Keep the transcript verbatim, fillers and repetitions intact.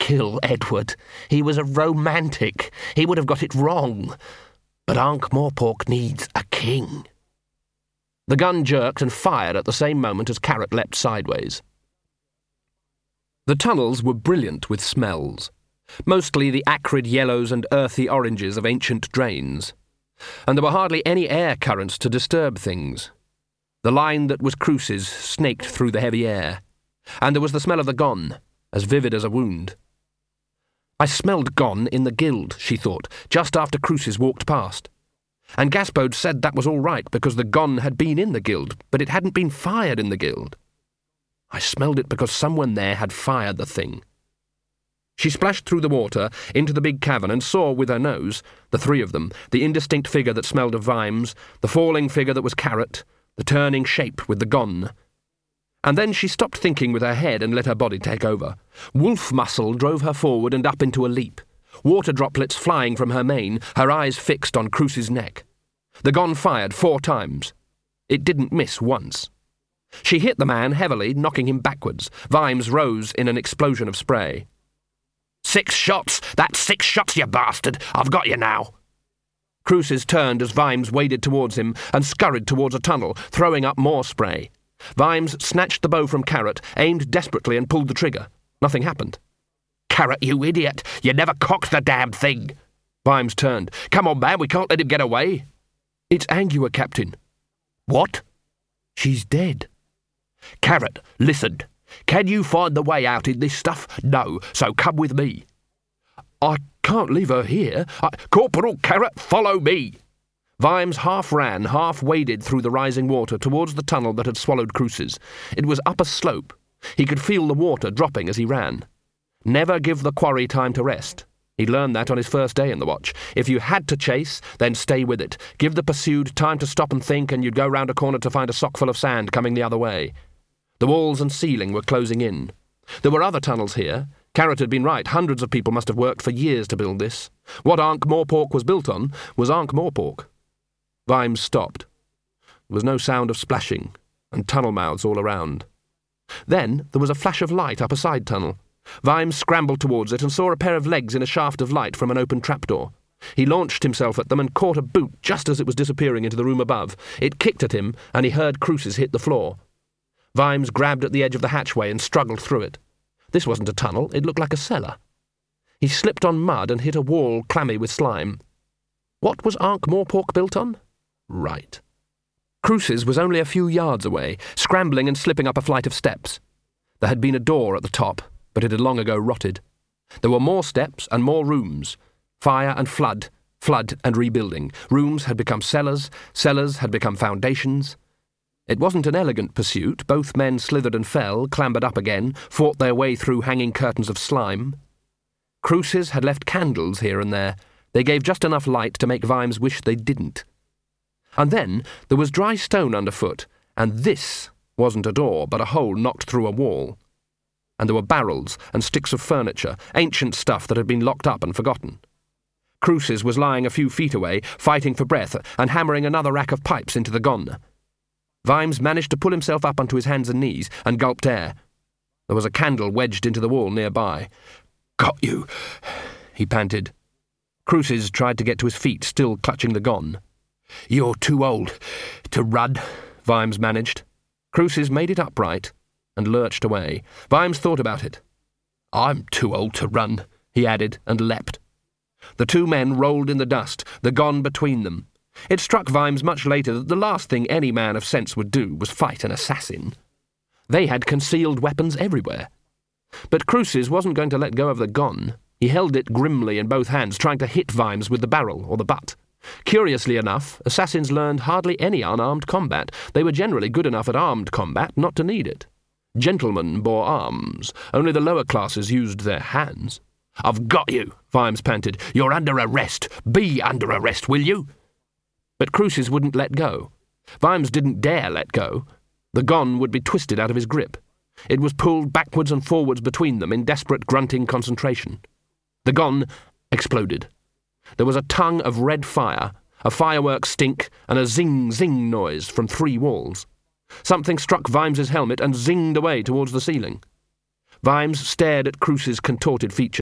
kill Edward. He was a romantic. He would have got it wrong. But Ankh-Morpork needs a king. The gun jerked and fired at the same moment as Carrot leapt sideways. The tunnels were brilliant with smells, mostly the acrid yellows and earthy oranges of ancient drains, and there were hardly any air currents to disturb things. The line that was Cruce's snaked through the heavy air, and there was the smell of the gone, as vivid as a wound. I smelled gone in the guild, she thought, just after Cruce's walked past. And Gaspode said that was all right because the gone had been in the guild, but it hadn't been fired in the guild. I smelled it because someone there had fired the thing. She splashed through the water into the big cavern and saw with her nose, the three of them, the indistinct figure that smelled of Vimes, the falling figure that was Carrot, the turning shape with the gone. And then she stopped thinking with her head and let her body take over. Wolf muscle drove her forward and up into a leap, water droplets flying from her mane, her eyes fixed on Cruce's neck. The gone fired four times. It didn't miss once. She hit the man heavily, knocking him backwards. Vimes rose in an explosion of spray. "Six shots! That's six shots, you bastard! I've got you now!" Cruces turned as Vimes waded towards him and scurried towards a tunnel, throwing up more spray. Vimes snatched the bow from Carrot, aimed desperately and pulled the trigger. Nothing happened. "Carrot, you idiot! You never cocked the damn thing!" Vimes turned. "Come on, man, we can't let him get away." "It's Angua, Captain." "What?" "She's dead." "Carrot, listen. Can you find the way out in this stuff? No, so come with me." "I can't leave her here. I... Corporal Carrot, follow me." Vimes half ran, half waded through the rising water towards the tunnel that had swallowed Cruces. It was up a slope. He could feel the water dropping as he ran. Never give the quarry time to rest. He'd learned that on his first day in the watch. If you had to chase, then stay with it. Give the pursued time to stop and think, and you'd go round a corner to find a sock full of sand coming the other way. The walls and ceiling were closing in. There were other tunnels here. Carrot had been right. Hundreds of people must have worked for years to build this. What Ankh-Morpork was built on was Ankh-Morpork. Vimes stopped. There was no sound of splashing, and tunnel mouths all around. Then there was a flash of light up a side tunnel. Vimes scrambled towards it and saw a pair of legs in a shaft of light from an open trapdoor. He launched himself at them and caught a boot just as it was disappearing into the room above. It kicked at him, and he heard Cruces hit the floor. Vimes grabbed at the edge of the hatchway and struggled through it. This wasn't a tunnel, it looked like a cellar. He slipped on mud and hit a wall clammy with slime. What was Ankh-Morpork built on? Right. Cruces was only a few yards away, scrambling and slipping up a flight of steps. There had been a door at the top, but it had long ago rotted. There were more steps and more rooms. Fire and flood, flood and rebuilding. Rooms had become cellars, cellars had become foundations. It wasn't an elegant pursuit. Both men slithered and fell, clambered up again, fought their way through hanging curtains of slime. Cruces had left candles here and there. They gave just enough light to make Vimes wish they didn't. And then there was dry stone underfoot, and this wasn't a door, but a hole knocked through a wall. And there were barrels and sticks of furniture, ancient stuff that had been locked up and forgotten. Cruces was lying a few feet away, fighting for breath, and hammering another rack of pipes into the gon. Vimes managed to pull himself up onto his hands and knees and gulped air. There was a candle wedged into the wall nearby. "Got you," he panted. Cruces tried to get to his feet, still clutching the gon. "You're too old to run," Vimes managed. Cruces made it upright and lurched away. Vimes thought about it. "I'm too old to run," he added, and leapt. The two men rolled in the dust, the gon between them. It struck Vimes much later that the last thing any man of sense would do was fight an assassin. They had concealed weapons everywhere. But Cruces wasn't going to let go of the gon. He held it grimly in both hands, trying to hit Vimes with the barrel or the butt. Curiously enough, assassins learned hardly any unarmed combat. They were generally good enough at armed combat not to need it. Gentlemen bore arms. Only the lower classes used their hands. "I've got you," Vimes panted. "You're under arrest. Be under arrest, will you?" But Cruces wouldn't let go. Vimes didn't dare let go. The gon would be twisted out of his grip. It was pulled backwards and forwards between them in desperate grunting concentration. The gon exploded. There was a tongue of red fire, a firework stink, and a zing-zing noise from three walls. Something struck Vimes's helmet and zinged away towards the ceiling. Vimes stared at Cruces' contorted features.